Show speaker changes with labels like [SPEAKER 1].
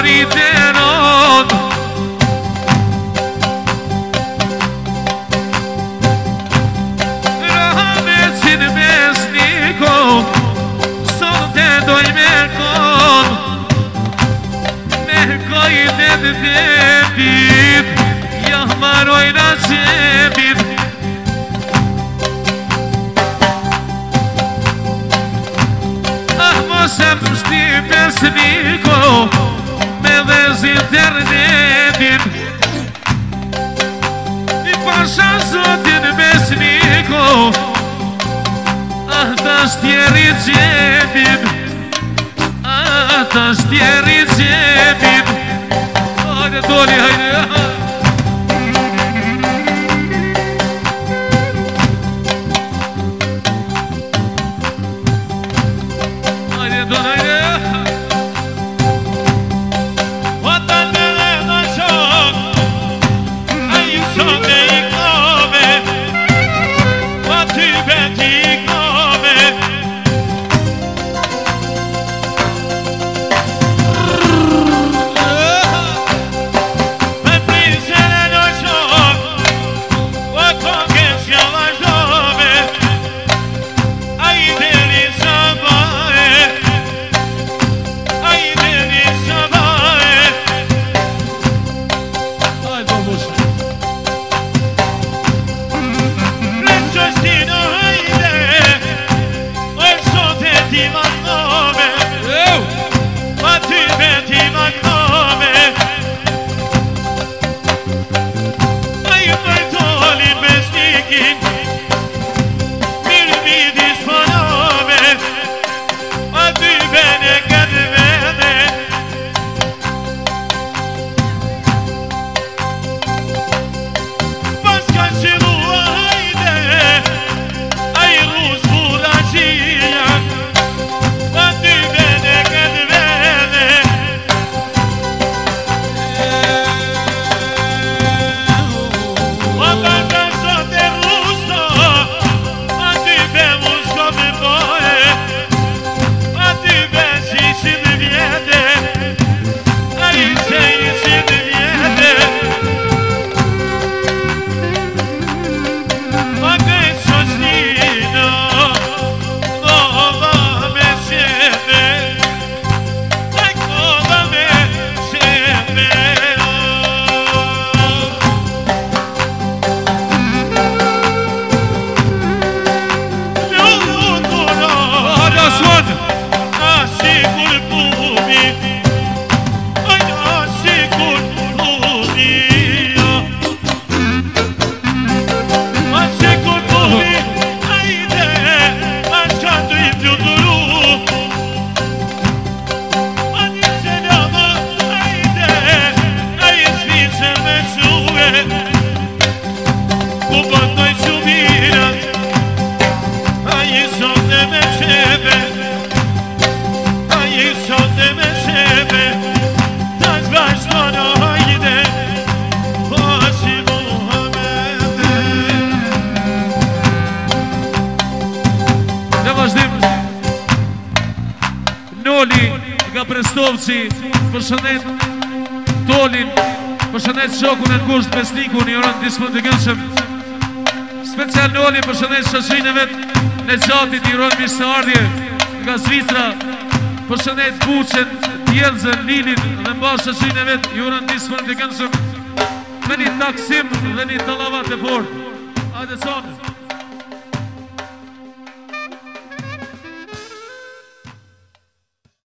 [SPEAKER 1] zorit e rod Rahametin besniko Sot e doj me kon Me kajdet debit Ja maroj na qebit Mosem shti besniko Me dhez internetin I pasha zotin besniko Ta shtjeri gjebin Ta shtjeri gjebin Hajde doli, hajde Prestovci, përshëndet Tolin, përshëndet shokun e ngusht besnikun i orën disë të gënshëm Special Noli, përshëndet shëshrinë e vetë në qatit i orën mishë ardhje nga Zvicra Përshëndet Buqen, Djelzën, Lilin dhe mba shëshrinë e vetë i orën disë të gënshëm Me një taksim dhe një talavat e fort Hajde sonë